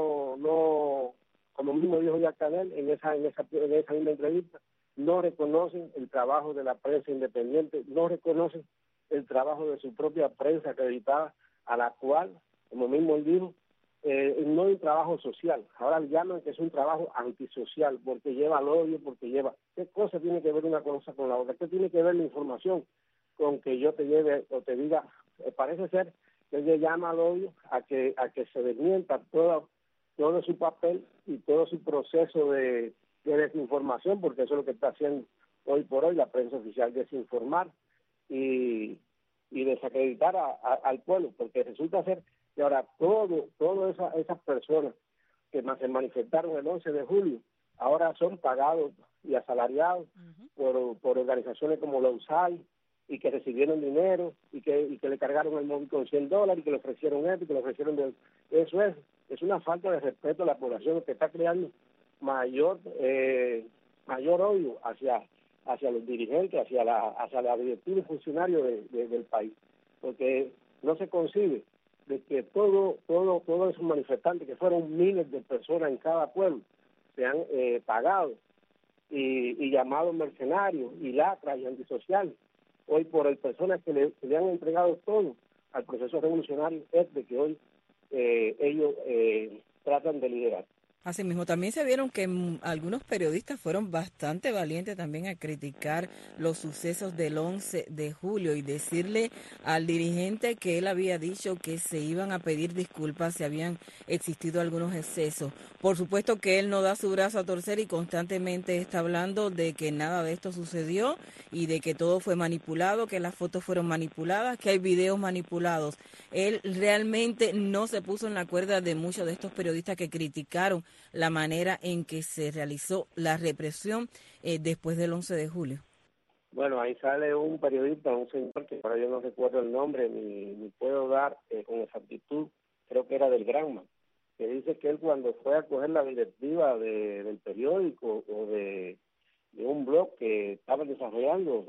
no como mismo dijo Jack Canel en esa misma entrevista, no reconocen el trabajo de la prensa independiente, no reconocen el trabajo de su propia prensa acreditada, a la cual, como mismo él dijo, no hay un trabajo social. Ahora llaman que es un trabajo antisocial, porque lleva al odio, porque lleva... ¿Qué cosa tiene que ver una cosa con la otra? ¿Qué tiene que ver la información con que yo te lleve o te diga? Parece ser que ella llama al odio a que se desmienta todo su papel y todo su proceso de desinformación, porque eso es lo que está haciendo hoy por hoy la prensa oficial, desinformar y desacreditar al pueblo, porque resulta ser que ahora todas esas personas que se manifestaron el 11 de julio ahora son pagados y asalariados por organizaciones como la USAID, y que recibieron dinero y que le cargaron el móvil con $100 y que le ofrecieron esto y que le ofrecieron eso es una falta de respeto a la población que está creando mayor odio hacia los dirigentes, hacia la directiva y funcionarios del país, porque no se concibe de que todos esos manifestantes, que fueron miles de personas en cada pueblo, sean pagados y llamados mercenarios y lacras y antisociales hoy por el personas que le han entregado todo al proceso revolucionario, es de que hoy ellos tratan de liderar. Asimismo, también se vieron que algunos periodistas fueron bastante valientes también a criticar los sucesos del 11 de julio y decirle al dirigente que él había dicho que se iban a pedir disculpas si habían existido algunos excesos. Por supuesto que él no da su brazo a torcer y constantemente está hablando de que nada de esto sucedió y de que todo fue manipulado, que las fotos fueron manipuladas, que hay videos manipulados. Él realmente no se puso en la cuerda de muchos de estos periodistas que criticaron la manera en que se realizó la represión después del 11 de julio. Bueno, ahí sale un periodista, un señor que ahora yo no recuerdo el nombre ni puedo dar con exactitud, creo que era del Granma, que dice que él cuando fue a coger la directiva del periódico o de un blog que estaban desarrollando,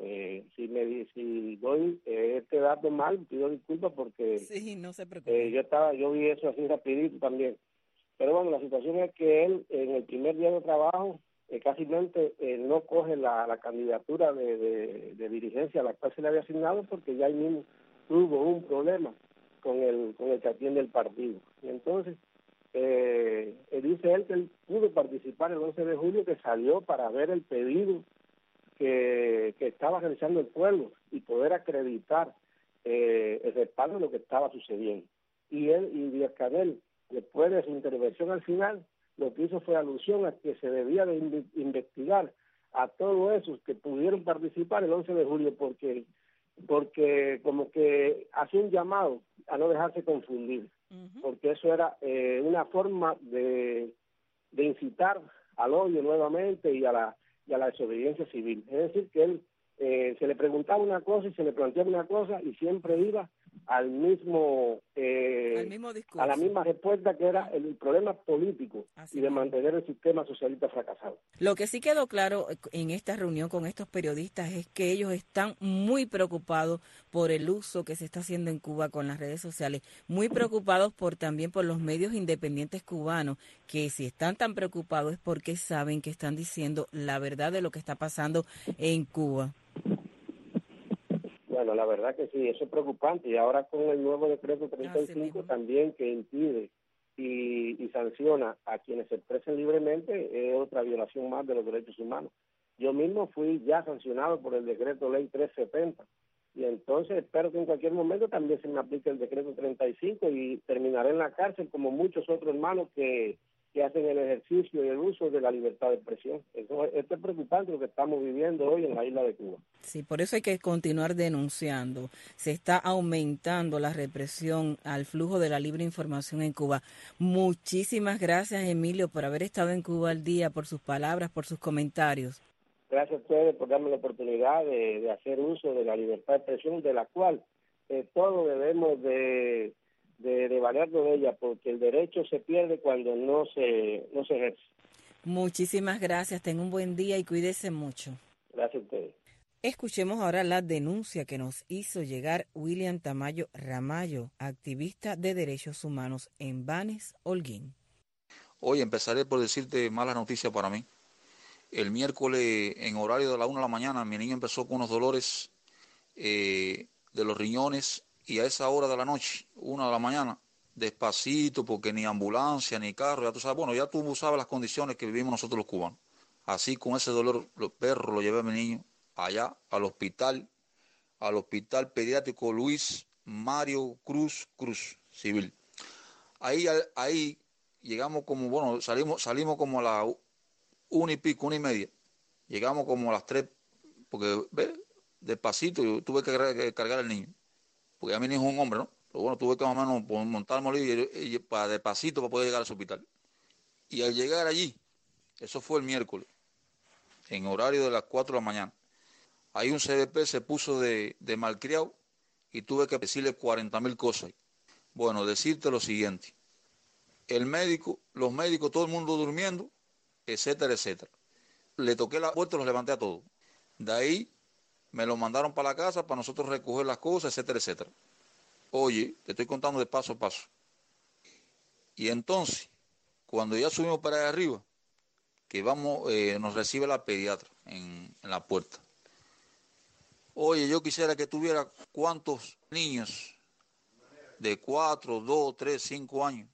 si doy este dato mal, pido disculpas porque sí, no se preocupe. yo vi eso así rapidito también. Pero bueno, la situación es que él en el primer día de trabajo casi no coge la candidatura de dirigencia a la cual se le había asignado, porque ya ahí mismo tuvo un problema con el que atiende el partido. Y entonces dice él que él pudo participar el 11 de julio, que salió para ver el pedido que estaba realizando el pueblo y poder acreditar el respaldo de lo que estaba sucediendo. Y él y Díaz-Canel, después de su intervención al final, lo que hizo fue alusión a que se debía de investigar a todos esos que pudieron participar el 11 de julio porque como que hacía un llamado a no dejarse confundir, porque eso era una forma de incitar al odio nuevamente y a la desobediencia civil. Es decir, que él se le preguntaba una cosa y se le planteaba una cosa y siempre iba al mismo discurso, a la misma respuesta, que era el problema político y de mantener el sistema socialista fracasado. Lo que sí quedó claro en esta reunión con estos periodistas es que ellos están muy preocupados por el uso que se está haciendo en Cuba con las redes sociales, muy preocupados también por los medios independientes cubanos, que si están tan preocupados es porque saben que están diciendo la verdad de lo que está pasando en Cuba. Bueno, la verdad que sí, eso es preocupante, y ahora con el nuevo decreto 35 también, que impide y sanciona a quienes se expresen libremente, es otra violación más de los derechos humanos. Yo mismo fui ya sancionado por el decreto ley 370, y entonces espero que en cualquier momento también se me aplique el decreto 35 y terminaré en la cárcel como muchos otros hermanos que hacen el ejercicio y el uso de la libertad de expresión. Esto es preocupante lo que estamos viviendo hoy en la isla de Cuba. Sí, por eso hay que continuar denunciando. Se está aumentando la represión al flujo de la libre información en Cuba. Muchísimas gracias, Emilio, por haber estado en Cuba al Día, por sus palabras, por sus comentarios. Gracias a ustedes por darme la oportunidad de hacer uso de la libertad de expresión, de la cual todos debemos de valernos de ella, porque el derecho se pierde cuando no se ejerce. Muchísimas gracias, tenga un buen día y cuídese mucho. Gracias a ustedes. Escuchemos ahora la denuncia que nos hizo llegar William Tamayo Ramallo, activista de derechos humanos en Banes, Holguín. Hoy empezaré por decirte malas noticias para mí. El miércoles, en horario de la 1 de la mañana, mi niño empezó con unos dolores de los riñones, y a esa hora de la noche, 1 de la mañana, despacito, porque ni ambulancia, ni carro, ya tú sabes, bueno, ya tú sabes las condiciones que vivimos nosotros los cubanos. Así, con ese dolor, los perros, lo llevé a mi niño allá al hospital pediátrico Luis Mario Cruz Civil. Ahí llegamos como, bueno, salimos como a la 1 y pico, 1 y media. Llegamos como a las 3, porque, ¿ves? Despacito, yo tuve que cargar al niño, porque a mi hijo es un hombre, ¿no? Pero bueno, tuve que más o menos montarme y para despacito para poder llegar al hospital. Y al llegar allí, eso fue el miércoles, en horario de las 4 de la mañana, ahí un CDP se puso de malcriado y tuve que decirle 40,000 cosas. Bueno, decirte lo siguiente: los médicos, todo el mundo durmiendo, etcétera, etcétera. Le toqué la puerta y los levanté a todos. De ahí me lo mandaron para la casa para nosotros recoger las cosas, etcétera, etcétera. Oye, te estoy contando de paso a paso. Y entonces, cuando ya subimos para allá arriba, que nos recibe la pediatra en la puerta. Oye, yo quisiera que tuviera cuántos niños de 4, 2, 3, 5 años,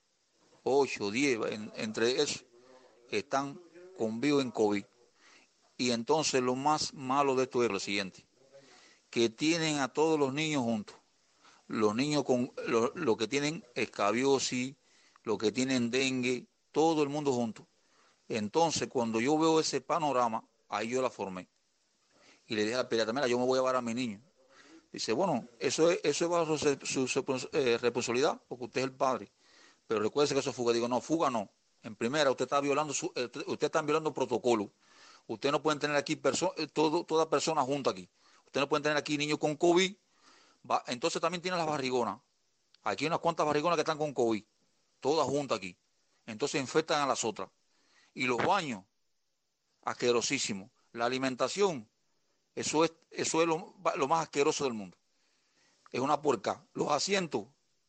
8, 10, entre esos, están conmigo en COVID. Y entonces lo más malo de esto es lo siguiente: que tienen a todos los niños juntos. Los niños con lo que tienen escabiosis, lo que tienen dengue, todo el mundo junto. Entonces, cuando yo veo ese panorama, ahí yo la formé. Y le dije a la pediatra: mira, yo me voy a llevar a mi niño. Dice: bueno, eso es bajo su responsabilidad, porque usted es el padre. Pero recuérdese que eso es fuga. Digo: no, fuga no. En primera, usted está violando protocolo. Usted no puede tener aquí toda persona junta aquí. Usted no puede tener aquí niños con COVID. Entonces también tiene las barrigonas. Aquí hay unas cuantas barrigonas que están con COVID. Todas juntas aquí. Entonces infectan a las otras. Y los baños, asquerosísimos. La alimentación, eso es lo más asqueroso del mundo. Es una puerca. Los asientos,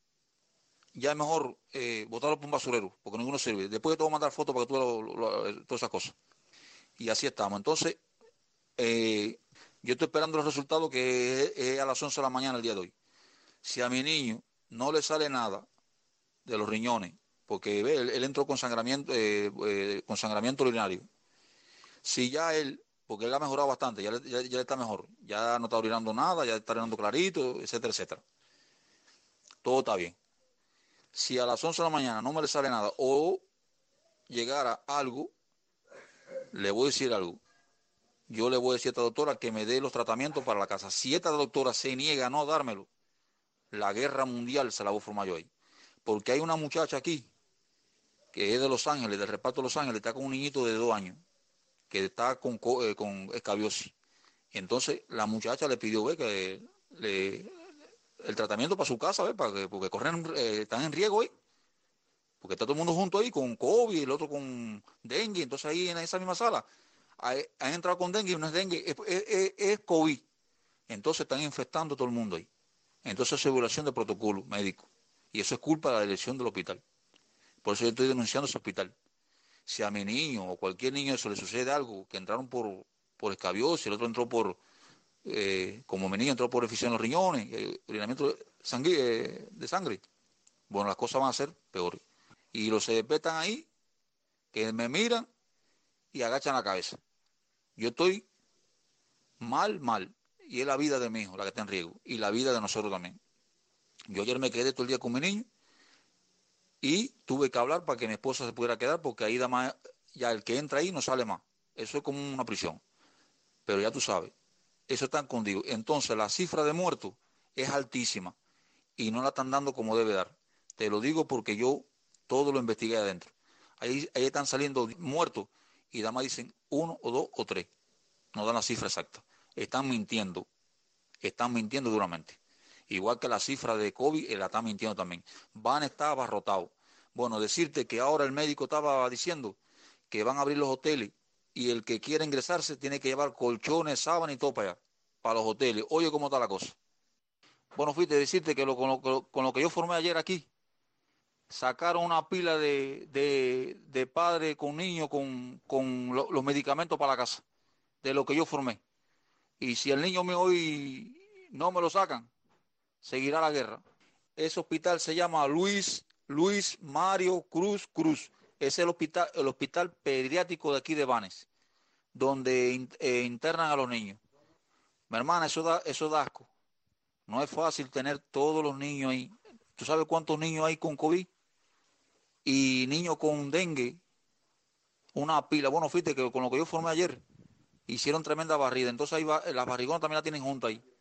ya es mejor botarlos por un basurero, porque ninguno sirve. Después te voy a mandar fotos para que tú veas todas esas cosas. Y así estamos. Entonces, yo estoy esperando los resultados, que es a las 11 de la mañana el día de hoy. Si a mi niño no le sale nada de los riñones, porque él entró con sangramiento urinario. Si ya porque él ha mejorado bastante, ya está mejor, ya no está orinando nada, ya está orinando clarito, etcétera, etcétera. Todo está bien. Si a las 11 de la mañana no me le sale nada o llegara algo, le voy a decir algo. Yo le voy a decir a esta doctora que me dé los tratamientos para la casa. Si esta doctora se niega a no dármelo, la guerra mundial se la voy a formar yo ahí. Porque hay una muchacha aquí, que es de Los Ángeles, del reparto de Los Ángeles, está con un niñito de 2 años, que está con escabiosis. Entonces la muchacha le pidió que el tratamiento para su casa, ¿ves? Porque corren, están en riesgo ahí. Porque está todo el mundo junto ahí con COVID y el otro con dengue. Entonces ahí en esa misma sala han entrado con dengue y no es dengue, es COVID. Entonces están infectando a todo el mundo ahí. Entonces es violación de protocolo médico. Y eso es culpa de la dirección del hospital. Por eso yo estoy denunciando ese hospital. Si a mi niño o cualquier niño eso le sucede algo, que entraron por escabiosis, el otro entró como mi niño entró por eficiencia en los riñones, orinamiento de sangre, bueno, las cosas van a ser peores. Y los CDP están ahí, que me miran y agachan la cabeza. Yo estoy mal, y es la vida de mi hijo la que está en riesgo, y la vida de nosotros también. Yo ayer me quedé todo el día con mi niño, y tuve que hablar para que mi esposa se pudiera quedar, porque ahí ya el que entra ahí no sale más. Eso es como una prisión. Pero ya tú sabes, eso está escondido. Entonces la cifra de muertos es altísima, y no la están dando como debe dar. Te lo digo porque yo todo lo investigué adentro. Ahí están saliendo muertos y nada más dicen 1 o 2 o 3. No dan la cifra exacta. Están mintiendo duramente. Igual que la cifra de COVID, la están mintiendo también. Van a estar abarrotados. Bueno, decirte que ahora el médico estaba diciendo que van a abrir los hoteles y el que quiera ingresarse tiene que llevar colchones, sábanas y todo para allá, para los hoteles. Oye, ¿cómo está la cosa? Bueno, fíjate, decirte que con lo que yo formé ayer aquí, sacaron una pila de padres con niños con los medicamentos para la casa, de lo que yo formé. Y si el niño mío hoy no me lo sacan, seguirá la guerra. Ese hospital se llama Luis Mario Cruz. Es el hospital pediátrico de aquí de Banes, donde internan a los niños. Mi hermana, eso da asco. No es fácil tener todos los niños ahí. ¿Tú sabes cuántos niños hay con COVID? Y niños con dengue, una pila. Bueno, fíjate que con lo que yo formé ayer, hicieron tremenda barrida. Entonces ahí las barrigonas también la tienen juntas ahí.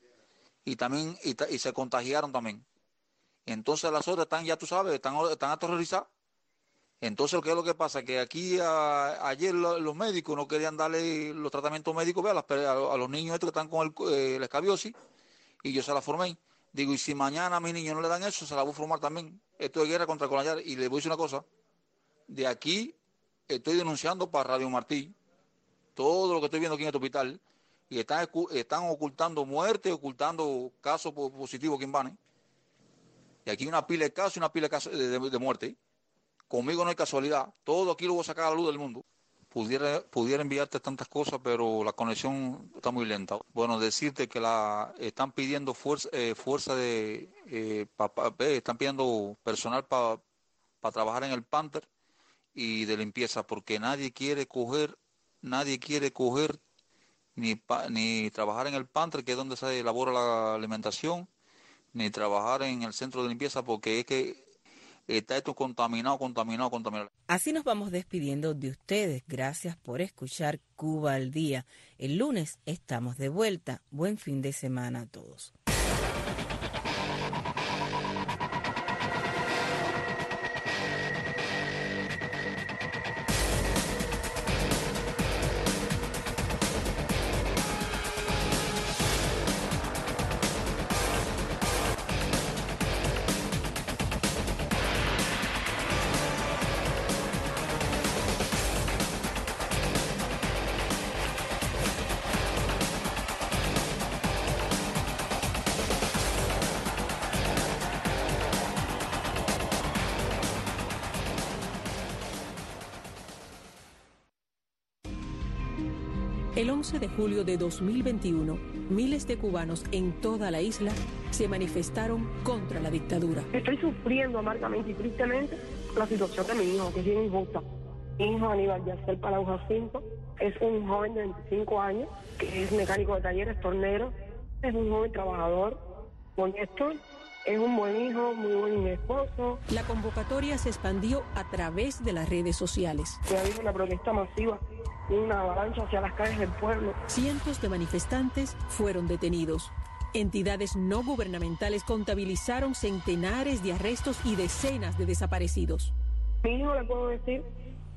Y se contagiaron también. Entonces las otras están, ya tú sabes, están aterrorizadas. Entonces, ¿qué es lo que pasa? Que aquí ayer los médicos no querían darle los tratamientos médicos a los niños estos que están con la escabiosis, y yo se la formé. Digo, y si mañana a mis niños no le dan eso, se la voy a formar también. Esto es guerra contra Colayar. Y les voy a decir una cosa. De aquí estoy denunciando para Radio Martí todo lo que estoy viendo aquí en este hospital. Y están ocultando muerte, ocultando casos positivos aquí en Banes. Y aquí hay una pila de casos y una pila de casos de muerte. Conmigo no hay casualidad. Todo aquí lo voy a sacar a la luz del mundo. Pudiera enviarte tantas cosas, pero la conexión está muy lenta. Bueno, decirte que están pidiendo fuerza están pidiendo personal para trabajar en el Panther y de limpieza, porque nadie quiere coger ni trabajar en el Panther, que es donde se elabora la alimentación, ni trabajar en el centro de limpieza, porque es que está esto contaminado. Así nos vamos despidiendo de ustedes. Gracias por escuchar Cuba al Día. El lunes estamos de vuelta. Buen fin de semana a todos. El 11 de julio de 2021, miles de cubanos en toda la isla se manifestaron contra la dictadura. Estoy sufriendo amargamente y tristemente la situación de mi hijo, que es bien injusta. Mi hijo Aníbal Yacel Palau Jacinto es un joven de 25 años, que es mecánico de talleres, tornero, es un joven trabajador, honesto, es un buen hijo, muy buen esposo. La convocatoria se expandió a través de las redes sociales. Se ha visto una protesta masiva, una avalancha hacia las calles del pueblo. Cientos de manifestantes fueron detenidos. Entidades no gubernamentales contabilizaron centenares de arrestos y decenas de desaparecidos. Mi hijo, le puedo decir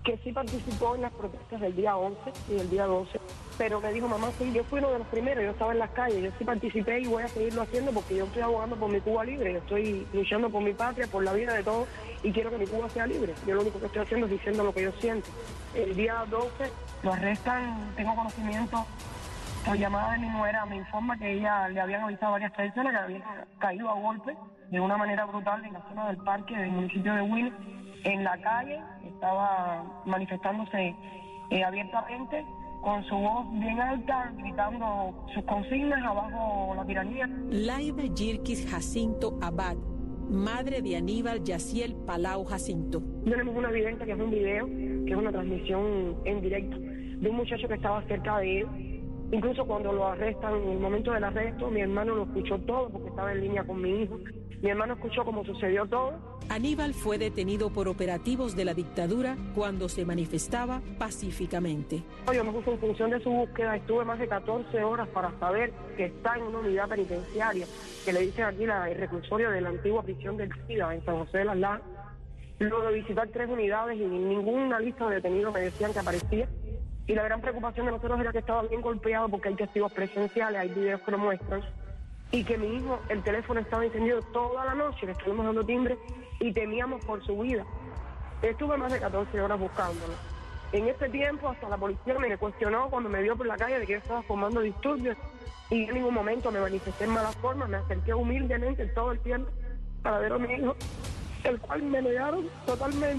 que sí participó en las protestas del día 11 y del día 12, pero me dijo, mamá, sí, yo fui uno de los primeros, yo estaba en las calles, yo sí participé y voy a seguirlo haciendo porque yo estoy abogando por mi Cuba libre, yo estoy luchando por mi patria, por la vida de todos y quiero que mi Cuba sea libre. Yo lo único que estoy haciendo es diciendo lo que yo siento. El día 12 lo arrestan, tengo conocimiento, por llamada de mi nuera, me informa que ella le habían avisado a varias personas que habían caído a golpe de una manera brutal en la zona del parque del municipio de Huila, en la calle, estaba manifestándose abiertamente, con su voz bien alta, gritando sus consignas abajo la tiranía. Laida Yirkis Jacinto Abad, madre de Aníbal Yaciel Palau Jacinto. Tenemos una evidencia que es un video, que es una transmisión en directo de un muchacho que estaba cerca de él. Incluso cuando lo arrestan, en el momento del arresto, mi hermano lo escuchó todo porque estaba en línea con mi hijo. Mi hermano escuchó cómo sucedió todo. Aníbal fue detenido por operativos de la dictadura cuando se manifestaba pacíficamente. Yo me puse en función de su búsqueda, estuve más de 14 horas para saber que está en una unidad penitenciaria, que le dicen aquí el reclusorio de la antigua prisión del SIDA en San José de las Lajas. Luego de visitar 3 unidades y ninguna lista de detenidos me decían que aparecía. Y la gran preocupación de nosotros era que estaba bien golpeado porque hay testigos presenciales, hay videos que lo muestran, y que mi hijo, el teléfono estaba encendido toda la noche, le estuvimos dando timbre y temíamos por su vida. Estuve más de 14 horas buscándolo. En este tiempo hasta la policía me cuestionó cuando me vio por la calle de que yo estaba formando disturbios y en ningún momento me manifesté en mala forma, me acerqué humildemente todo el tiempo para ver a mi hijo, el cual me negaron totalmente.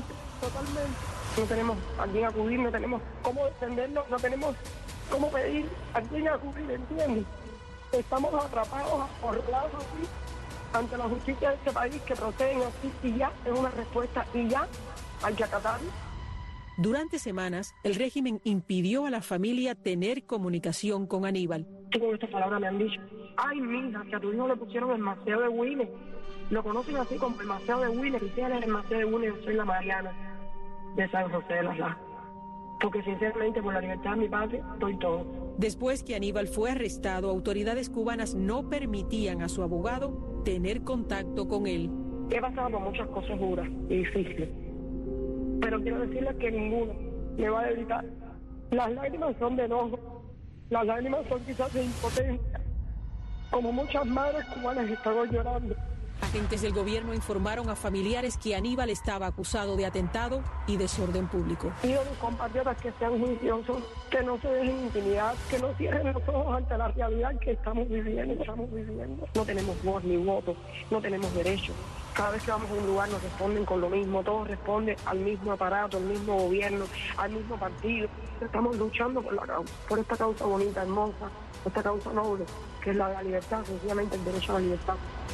No tenemos a quién acudir, no tenemos cómo defendernos, no tenemos cómo pedir a quién acudir, ¿entiendes? Estamos atrapados, acorralados así, ante la justicia de este país que proceden así y ya es una respuesta y ya hay que acatarlo. Durante semanas, el régimen impidió a la familia tener comunicación con Aníbal. Con estas palabras me han dicho, ay mija, que a tu hijo le pusieron el Maceo de Huila, lo conocen así como el Maceo de Huila, y si él es el Maceo de Huila, yo soy la Mariana de San José de las Lajas, porque sinceramente por la libertad de mi padre doy todo. Después que Aníbal fue arrestado, autoridades cubanas no permitían a su abogado tener contacto con él. He pasado por muchas cosas duras y difíciles, pero quiero decirles que ninguno me va a evitar. Las lágrimas son de enojo, las lágrimas son quizás de impotencia, como muchas madres cubanas están llorando. Agentes del gobierno informaron a familiares que Aníbal estaba acusado de atentado y desorden público. Pido a mis compatriotas que sean juiciosos, que no se dejen intimidar, que no cierren los ojos ante la realidad que estamos viviendo. No tenemos voz ni voto, no tenemos derechos. Cada vez que vamos a un lugar nos responden con lo mismo, todo responde al mismo aparato, al mismo gobierno, al mismo partido. Estamos luchando por la causa, por esta causa bonita, hermosa, esta causa noble, que es la de la libertad, sencillamente el derecho a la libertad.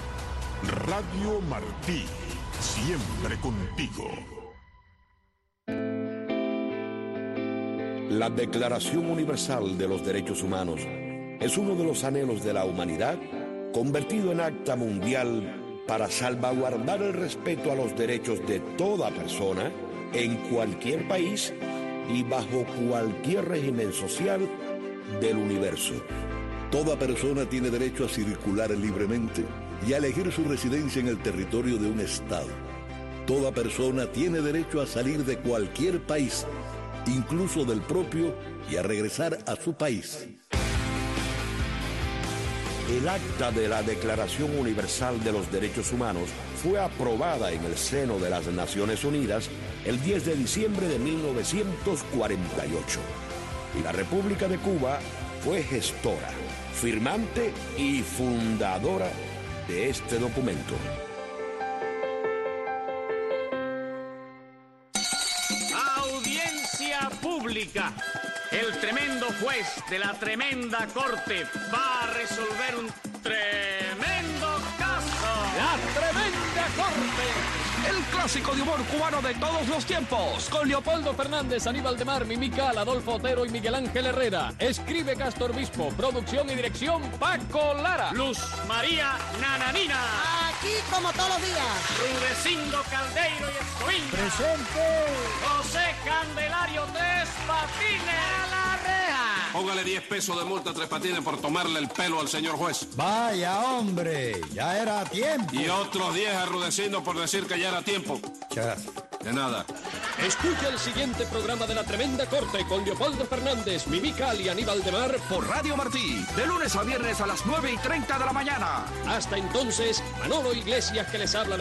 Radio Martí, siempre contigo. La Declaración Universal de los Derechos Humanos es uno de los anhelos de la humanidad convertido en acta mundial para salvaguardar el respeto a los derechos de toda persona en cualquier país y bajo cualquier régimen social del universo. Toda persona tiene derecho a circular libremente y a elegir su residencia en el territorio de un estado. Toda persona tiene derecho a salir de cualquier país, incluso del propio, y a regresar a su país. El acta de la Declaración Universal de los Derechos Humanos fue aprobada en el seno de las Naciones Unidas el 10 de diciembre de 1948. Y la República de Cuba fue gestora, firmante y fundadora de este documento. Audiencia pública. El tremendo juez de la tremenda corte va a resolver un tremendo caso. La tremenda corte. El clásico de humor cubano de todos los tiempos. Con Leopoldo Fernández, Aníbal de Mar, Mimical, Adolfo Otero y Miguel Ángel Herrera. Escribe Castro Obispo. Producción y dirección Paco Lara. Luz María Nananina. Aquí como todos los días. Rudecindo Caldeiro y Escoín. Presente. José Candelario Tres Patines. A la reja. Póngale 10 pesos de multa a Tres Patines por tomarle el pelo al señor juez. Vaya, hombre, ya era tiempo. Y otros 10 a Rudecindo por decir que ya era tiempo. Muchas gracias. De nada. Escucha el siguiente programa de La Tremenda Corte con Leopoldo Fernández, Mimical y Aníbal de Mar por Radio Martí, de lunes a viernes a las 9:30 de la mañana. Hasta entonces, Manolo Iglesias que les habla.